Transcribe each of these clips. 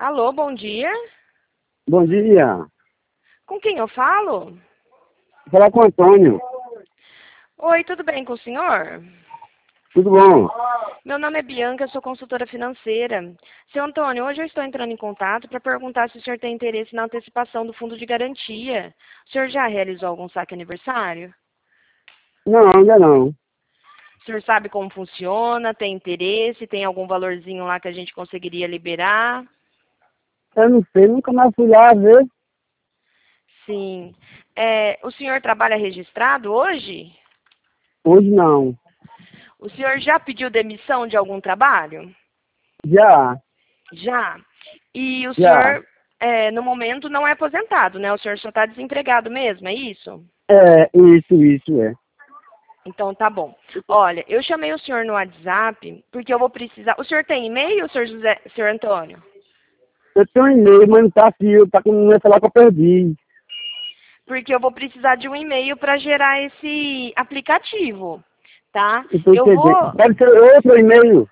Alô, bom dia. Bom dia. Com quem eu falo? Vou falar com o Antônio. Oi, tudo bem com o senhor? Tudo bom? Meu nome é Bianca, sou consultora financeira. Seu Antônio, hoje eu estou entrando em contato para perguntar se o senhor tem interesse na antecipação do fundo de garantia. O senhor já realizou algum saque aniversário? Não, ainda não. O senhor sabe como funciona? Tem interesse? Tem algum valorzinho lá que a gente conseguiria liberar? Eu não sei, nunca mais fui lá ver. Sim. O senhor trabalha registrado hoje? Hoje não. O senhor já pediu demissão de algum trabalho? Já, Já. E o já. senhor, no momento, não é aposentado, né? O senhor só está desempregado mesmo, é isso? É, isso, é. Então tá bom. Olha, eu chamei o senhor no WhatsApp porque eu vou precisar. O senhor tem e-mail, senhor Antônio? Eu tenho um e-mail, mas não tá aqui, tá com o meu celular que eu perdi. Porque eu vou precisar de um e-mail para gerar esse aplicativo, tá? Eu tô Eu entendendo. vou. Pode ser outro e-mail.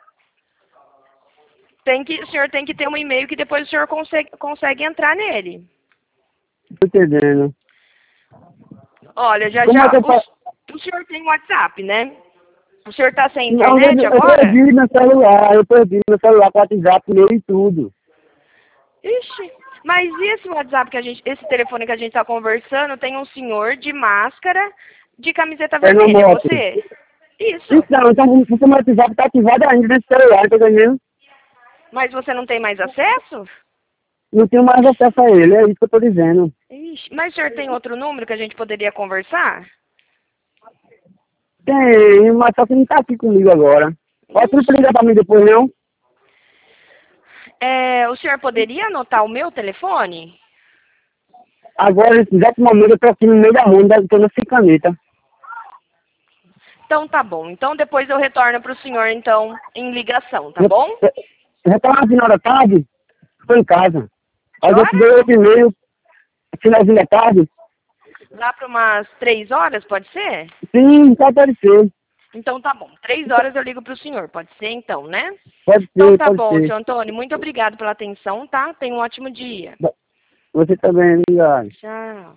O senhor tem que ter um e-mail que depois o senhor consegue entrar nele. Tô entendendo. Olha, já Como é que já. eu faço? O senhor tem WhatsApp, né? O senhor está sem Não, internet eu agora? perdi meu celular, com o WhatsApp meu e tudo. Ixi, mas e esse WhatsApp esse telefone que a gente está conversando, tem um senhor de máscara, de camiseta É no vermelha, é moto. você? Isso. Isso não, então o meu WhatsApp tá ativado ainda nesse celular, tá entendendo? Mas você não tem mais acesso? Não tenho mais acesso a ele, é isso que eu tô dizendo. Ixi, mas o senhor tem outro número que a gente poderia conversar? Tem, mas só que não tá aqui comigo agora. Pode não ligar pra mim depois, não? O senhor poderia anotar o meu telefone? Agora, nesse exato momento, eu tô aqui no meio da rua, tô na sem caneta. Então tá bom. Então depois eu retorno para o senhor, então, em ligação, tá Já bom? já tá na final da tarde, tô em casa. Que Aí eu te dei horas? outro e-mail, finalzinho da tarde. Lá para umas 3 horas, pode ser? Sim, só pode ser. Então tá bom. 3 horas eu ligo para o senhor, pode ser então, né? Pode Então ser, tá pode bom, ser. seu Antônio. Muito obrigado pela atenção, tá? Tenha um ótimo dia. Você também, obrigado. Tchau.